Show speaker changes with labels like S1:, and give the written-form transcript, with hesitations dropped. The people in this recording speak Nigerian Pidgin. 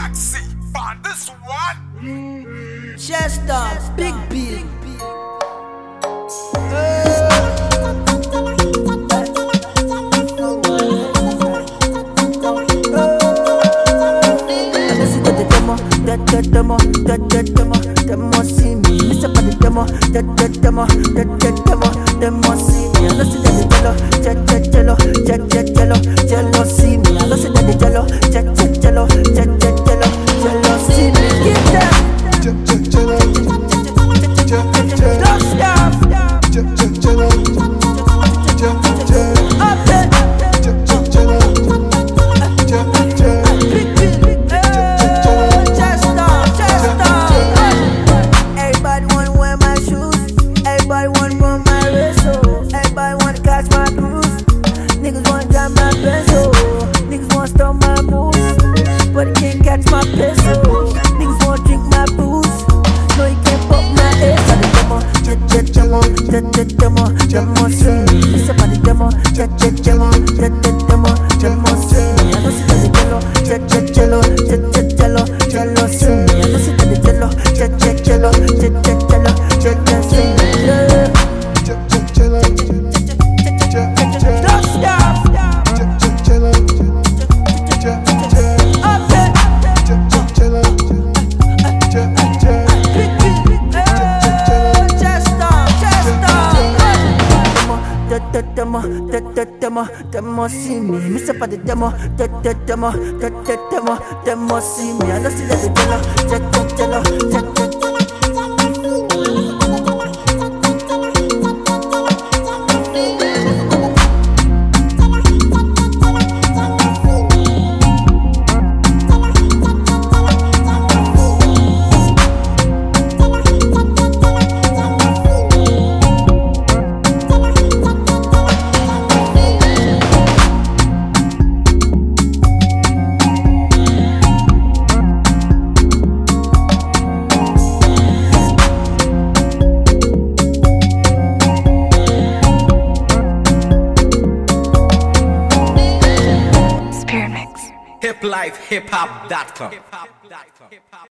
S1: Maxi, on this one.
S2: Chester, Big Bill. Demo see me, Mr. Body demo see me. I know see that the jello see me. I know see that the jello see me. Get that, don't stop, up there. Everybody wanna wear my shoes. Everybody wanna run my race. Oh, everybody wanna catch my cruise. Niggas wanna drive my pencil. Niggas wanna stole my moves, but they can't catch my pencil. Niggas wanna drink my booze. No, you can't pop my ass. Demo see me. It's about the demo see me. I know see that the jello see me. I know see that the jello see me. Don't stop, up there. Demo see me, Mr. Body demo see me. I don't see that the jello.
S1: Hiplifehiphop.com